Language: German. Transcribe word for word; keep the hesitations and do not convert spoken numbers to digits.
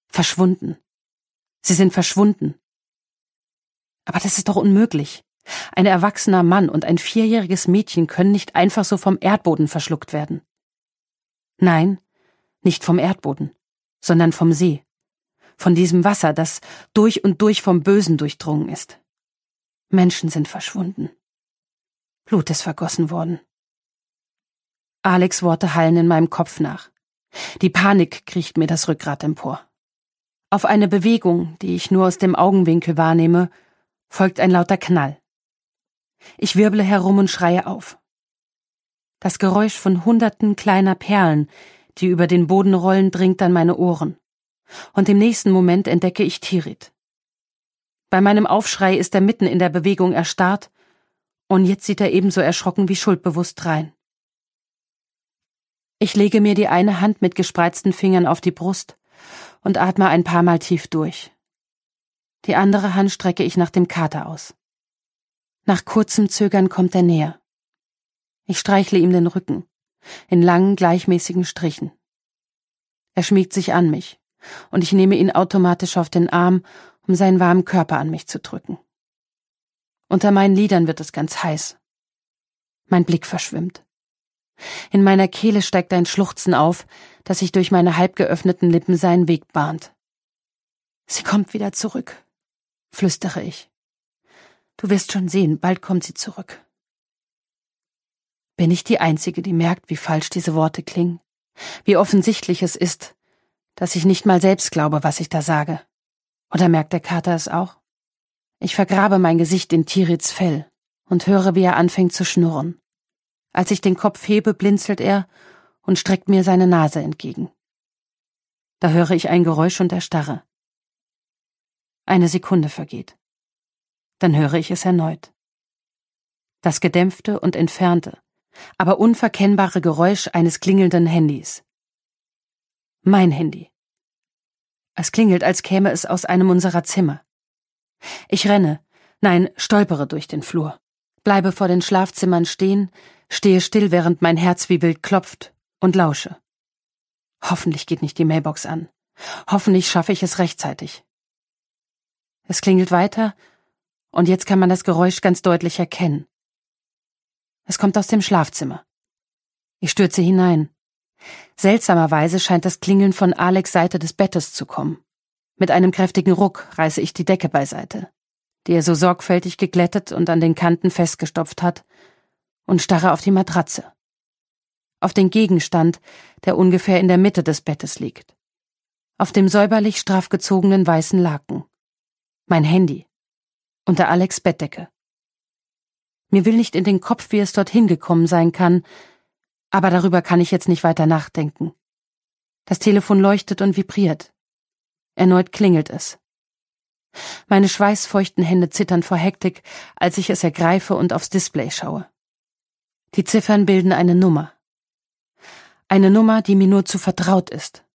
Verschwunden. Sie sind verschwunden. Aber das ist doch unmöglich. Ein erwachsener Mann und ein vierjähriges Mädchen können nicht einfach so vom Erdboden verschluckt werden. Nein, nicht vom Erdboden, sondern vom See. Von diesem Wasser, das durch und durch vom Bösen durchdrungen ist. Menschen sind verschwunden. Blut ist vergossen worden. Alex' Worte hallen in meinem Kopf nach. Die Panik kriecht mir das Rückgrat empor. Auf eine Bewegung, die ich nur aus dem Augenwinkel wahrnehme, folgt ein lauter Knall. Ich wirble herum und schreie auf. Das Geräusch von hunderten kleiner Perlen, die über den Boden rollen, dringt an meine Ohren. Und im nächsten Moment entdecke ich Tirit. Bei meinem Aufschrei ist er mitten in der Bewegung erstarrt, und jetzt sieht er ebenso erschrocken wie schuldbewusst drein. Ich lege mir die eine Hand mit gespreizten Fingern auf die Brust und atme ein paar Mal tief durch. Die andere Hand strecke ich nach dem Kater aus. Nach kurzem Zögern kommt er näher. Ich streichle ihm den Rücken, in langen, gleichmäßigen Strichen. Er schmiegt sich an mich, und ich nehme ihn automatisch auf den Arm, um seinen warmen Körper an mich zu drücken. Unter meinen Lidern wird es ganz heiß. Mein Blick verschwimmt. In meiner Kehle steigt ein Schluchzen auf, das sich durch meine halb geöffneten Lippen seinen Weg bahnt. »Sie kommt wieder zurück«, flüstere ich. »Du wirst schon sehen, bald kommt sie zurück.« Bin ich die Einzige, die merkt, wie falsch diese Worte klingen? Wie offensichtlich es ist, dass ich nicht mal selbst glaube, was ich da sage? Oder merkt der Kater es auch? Ich vergrabe mein Gesicht in Tirits Fell und höre, wie er anfängt zu schnurren. Als ich den Kopf hebe, blinzelt er und streckt mir seine Nase entgegen. Da höre ich ein Geräusch und erstarre. Eine Sekunde vergeht. Dann höre ich es erneut. Das gedämpfte und entfernte, aber unverkennbare Geräusch eines klingelnden Handys. Mein Handy. Es klingelt, als käme es aus einem unserer Zimmer. Ich renne, nein, stolpere durch den Flur, bleibe vor den Schlafzimmern stehen, stehe still, während mein Herz wie wild klopft, und lausche. Hoffentlich geht nicht die Mailbox an. Hoffentlich schaffe ich es rechtzeitig. Es klingelt weiter, und jetzt kann man das Geräusch ganz deutlich erkennen. Es kommt aus dem Schlafzimmer. Ich stürze hinein. Seltsamerweise scheint das Klingeln von Alex' Seite des Bettes zu kommen. Mit einem kräftigen Ruck reiße ich die Decke beiseite, die er so sorgfältig geglättet und an den Kanten festgestopft hat, und starre auf die Matratze. Auf den Gegenstand, der ungefähr in der Mitte des Bettes liegt. Auf dem säuberlich straff gezogenen weißen Laken. Mein Handy. Unter Alex' Bettdecke. Mir will nicht in den Kopf, wie es dorthin gekommen sein kann, aber darüber kann ich jetzt nicht weiter nachdenken. Das Telefon leuchtet und vibriert. Erneut klingelt es. Meine schweißfeuchten Hände zittern vor Hektik, als ich es ergreife und aufs Display schaue. Die Ziffern bilden eine Nummer. Eine Nummer, die mir nur zu vertraut ist.